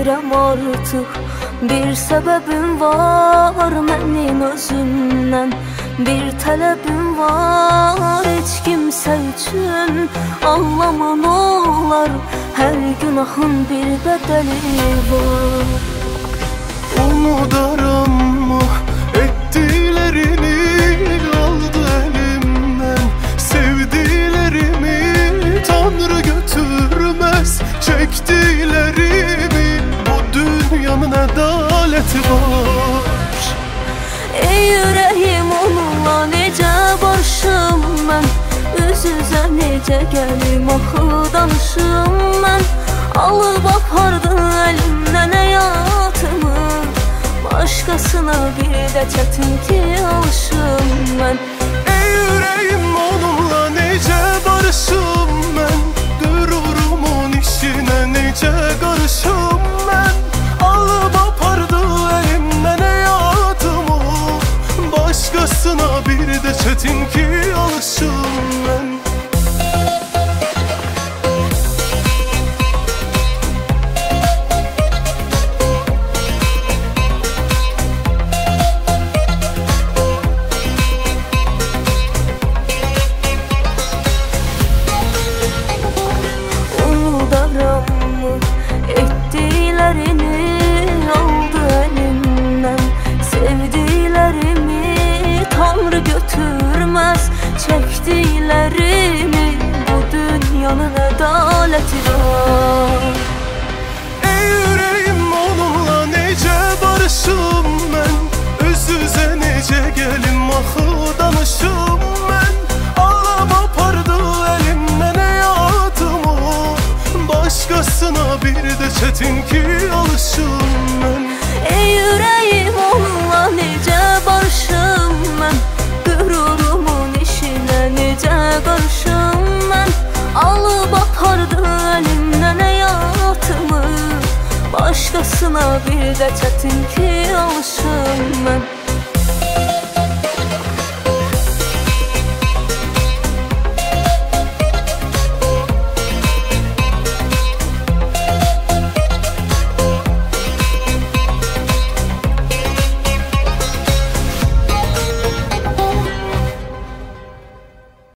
bilmirəm artıq. Bir səbəbim var mənim özümdən, bir tələbim var heç kimsə üçün. Ağlama olar, hər günahın bir bədəli var. Unudaramı ettiklerini, aldı elimden sevdiklerimi. Tanrı götürmez çektiklerimi, bu dünyanın adaleti var. Ey yüreğim, onunla necə barışım mən, üz-üzə necə gəlim axı danışım mən. Alıb apardı əlimdən həyatımı, başqasına bir də çətin ki alışım mən. Ey yüreğim, onunla necə barışım mən, qürurumun işinə necə qarışım mən. Alıb apardı əlimdən həyatımı, başqasına bir də çətin ki alışım mən. Ettiklerini aldı elimden, sevdiklerimi. Tanrı götürmez çektiklerimi, bu dünyanın adaleti var. Ey yüreğim, onunla necə barışım mən, üz-üzə necə gəlim axı danışım mən. Alıb apardı əlimdən həyatımı, başqasına bir də çətin ki alışım mən. Ey yüreğim, onunla necə barışım mən, qürurumun işinə necə qarışım mən. Alıb apardı əlimdən həyatımı, başqasına bir də çətin ki alışım mən.